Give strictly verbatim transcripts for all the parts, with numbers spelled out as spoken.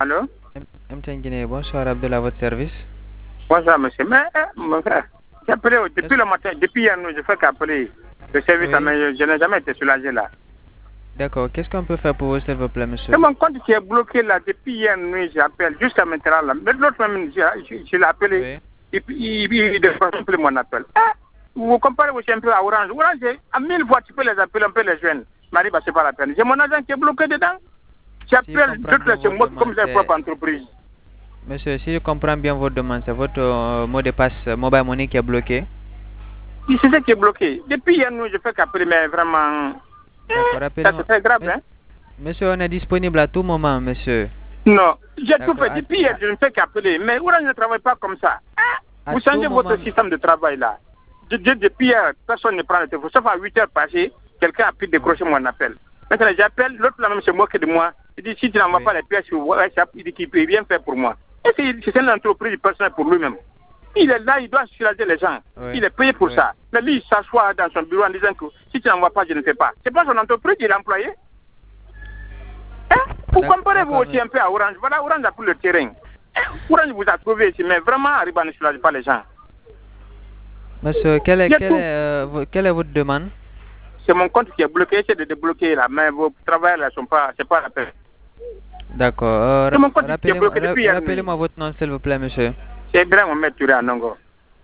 Allô? M T N Guinée, bonsoir Abdel, à votre service. Bonsoir monsieur. Mais mon frère, j'ai appelé depuis le matin, depuis hier, je fais qu'appeler le service, Oui. mais je n'ai jamais été soulagé là. D'accord, qu'est-ce qu'on peut faire pour vous, s'il vous plaît, monsieur? C'est mon compte qui est bloqué là depuis hier nuit, j'appelle jusqu'à maintenant là. Mais l'autre même, je, je, je l'ai appelé, Oui. et puis il, il, il décroche plus mon appel. Ah, vous comparez aussi un peu à Orange. Orange, à mille fois tu peux les appeler, un peu les jeunes. Marie, bah, c'est pas la peine. J'ai mon agent qui est bloqué dedans. J'appelle Si d'autres chez moi comme c'est sa propre entreprise. Monsieur, si je comprends bien votre demande, c'est votre euh, mot de passe euh, mobile money qui est bloqué. C'est ça qui est bloqué. Depuis hier nuit, je fais qu'appeler, mais vraiment. D'accord, Ça c'est très grave, mais, hein? Monsieur, on est disponible à tout moment, monsieur. Non, j'ai tout D'accord, fait. Depuis hier, je ne fais qu'appeler. Mais Orange ne travaille pas comme ça. à Vous tout changez votre moment- système de travail là. De- de- Depuis hier, personne ne prend le téléphone. Sauf à huit heures passées, quelqu'un a pu décrocher mon appel. Maintenant, j'appelle, l'autre là même se moque de moi. Il dit, si tu n'envoies Oui. pas les pièces sur WhatsApp, il dit qu'il ne peut rien faire pour moi. Et c'est c'est une entreprise personnelle pour lui-même. Il est là, il doit soulager les gens. Oui. Il est payé pour Oui. ça. Mais lui, il s'assoit dans son bureau en disant que si tu n'envoies pas, je ne fais pas. C'est pas son entreprise, il est employé. Hein? Vous D'accord, comparez vous d'accord, aussi un peu à Orange. Voilà, Orange a pris le terrain. Hein? Orange vous a trouvé ici, mais vraiment, Arriba ne soulage pas les gens. Monsieur, quelle est, Il y a quelle tout. est, euh, vo- quelle est votre demande? C'est mon compte qui est bloqué, essayez de débloquer là, mais vos travailleurs là sont pas, c'est pas la peine. D'accord, euh, C'est mon ra- compte qui est rappelez-moi bloqué depuis hier rappelez nuit. votre nom, s'il vous plaît, monsieur. C'est Ibrahim Mohamed Touré à Nongo.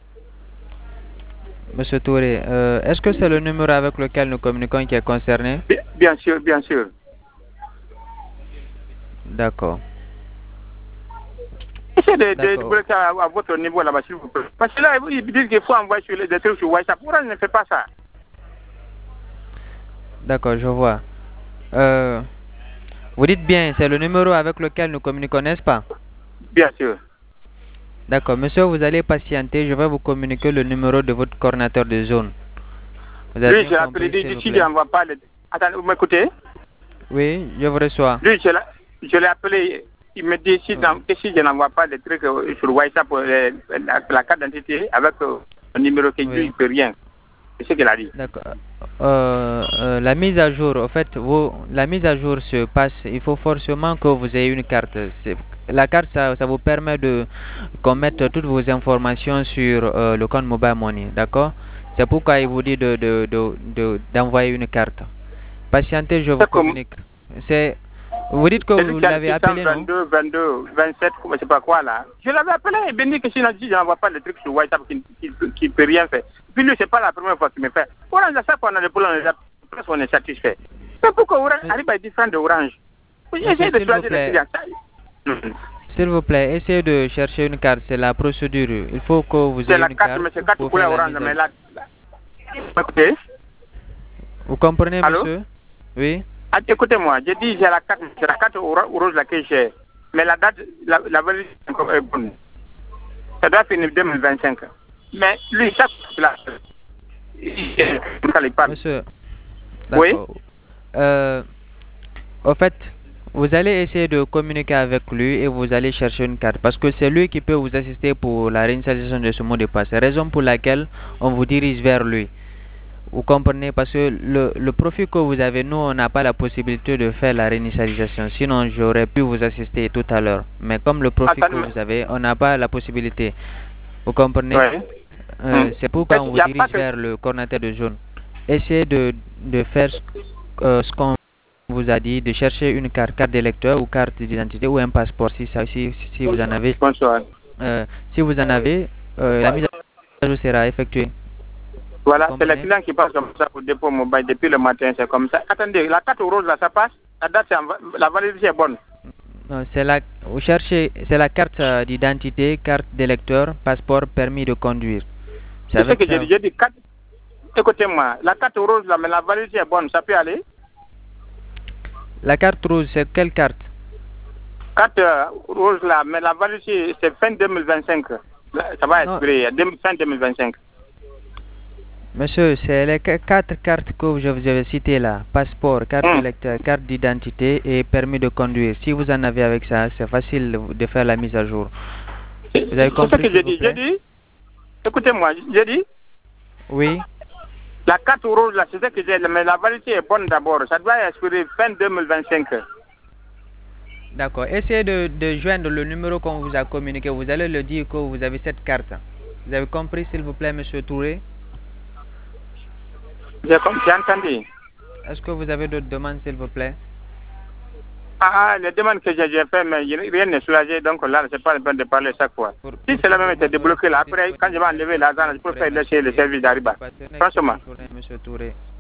Monsieur Touré, euh, est-ce que c'est le numéro avec lequel nous communiquons qui est concerné? Bien, bien sûr, bien sûr. D'accord. Essayez de, de D'accord. débloquer à, à votre niveau là-bas, s'il vous plaît. Parce que là, ils disent qu'il faut envoyer sur les, des trucs sur WhatsApp. Orange ne fait pas ça. D'accord, je vois. Euh, vous dites bien, c'est le numéro avec lequel nous communiquons, n'est-ce pas? Bien sûr. D'accord, monsieur, vous allez patienter, je vais vous communiquer le numéro de votre coordinateur de zone. Vous avez Lui, bien j'ai compris, appelé, s'il dit, vous si je plaît? n'envoie pas les... Attendez, vous m'écoutez? Oui, je vous reçois. Lui, je l'ai je l'ai appelé, il me dit si, dans, que si je n'envoie pas des trucs euh, sur WhatsApp, euh, la, la carte d'identité avec euh, le numéro qu'il Oui. dit, il ne peut rien. C'est ce qu'il a dit. D'accord. Euh, euh, la mise à jour, en fait, vous, la mise à jour se passe, il faut forcément que vous ayez une carte. C'est- La carte, ça, ça vous permet de qu'on mette toutes vos informations sur euh, le compte Mobile Money, d'accord? C'est pourquoi il vous dit de, de, de, de- d'envoyer une carte. Patientez, je vous C'est comme- communique. C'est, vous dites que C'est vous lui qui a l'avez appelé, non? vingt-deux, vingt-deux, vingt-sept, je ne sais pas quoi là. Je l'avais appelé, il me dit que si je n'envoie pas les trucs sur WhatsApp, qu'il ne peut rien faire. Puis lui, c'est pas la première fois qu'il me fait. Orange, à chaque fois qu'on a des problèmes, on est- presque on est satisfait. C'est pourquoi Orange Mais- arrive à être différent de Orange. Monsieur, Essayez de s'il vous choisir les plaît. clients. Ça- S'il vous plaît, essayez de chercher une carte, c'est la procédure. Il faut que vous C'est ayez la une carte, carte mais c'est carte pour couleur faire la orange, mise à mais jour. là. Écoutez, Vous comprenez, Allô? monsieur? Oui. ah, écoutez-moi, j'ai dit j'ai la carte, c'est la carte ora- rose là que j'ai. Mais la date, la, la validité est encore est bonne. Ça doit finir deux mille vingt-cinq. Mais lui, ça, là. Il parle. Monsieur, Oui. d'accord. Euh, au fait, vous allez essayer de communiquer avec lui et vous allez chercher une carte parce que c'est lui qui peut vous assister pour la réinitialisation de ce mot de passe. C'est la raison pour laquelle on vous dirige vers lui. Vous comprenez? Parce que le, le profil que vous avez, nous, on n'a pas la possibilité de faire la réinitialisation. Sinon, j'aurais pu vous assister tout à l'heure. Mais comme le profil Attends, que mais- vous avez, on n'a pas la possibilité. Vous comprenez? Ouais. Euh, Hmm. C'est pourquoi on Il vous y a dirige pas que- vers le coordinateur de zone. Essayez de, de faire ce, euh, ce qu'on vous a dit, de chercher une carte, carte d'électeur ou carte d'identité ou un passeport si, ça, si, si vous en avez. Bonsoir. Euh, si vous en avez, euh, la mise à jour sera effectuée. Voilà, Vous c'est les comprenez? clients qui passent comme ça pour dépôt mobile depuis le matin, c'est comme ça. Attendez, la carte rose là, ça passe. La date, c'est en va- la validité est bonne. Non, c'est la, vous cherchez, c'est la carte euh, d'identité, carte d'électeur, passeport, permis de conduire. C'est C'est ce avec que ça. j'ai dit. J'ai dit carte. Écoutez-moi, la carte rose là, mais la validité est bonne, ça peut aller. La carte rouge, c'est quelle carte? Carte euh, rose là, mais la validité c'est fin deux mille vingt-cinq. Là, ça va Non. expirer, deux- fin deux mille vingt-cinq. Monsieur, c'est les qu- quatre cartes que je vous avais citées là. Passeport, carte Hmm. d'électeur, carte d'identité et permis de conduire. Si vous en avez avec ça, c'est facile de de faire la mise à jour. C'est Vous avez c'est compris, ce que j'ai s'il vous dit. J'ai plaît? dit, écoutez-moi, j'ai dit, Oui. la carte rose là, c'est ce que j'ai, mais la validité est bonne d'abord. Ça doit expirer fin deux mille vingt-cinq. D'accord. Essayez de, de joindre le numéro qu'on vous a communiqué. Vous allez le dire que vous avez cette carte. Vous avez compris, s'il vous plaît, Monsieur Touré? J'ai com- j'ai entendu. Est-ce que vous avez d'autres demandes, s'il vous plaît? Ah, ah, les demandes que j'ai j'ai fait, mais y- rien n'est soulagé, donc là, c'est pas la peine de parler chaque fois. Pour- Si pour cela que même vous était me débloqué là, après, quand je vais enlever l'argent, je peux faire laisser le service d'Ariba. Patientez Franchement. quelques instants, Monsieur Touré.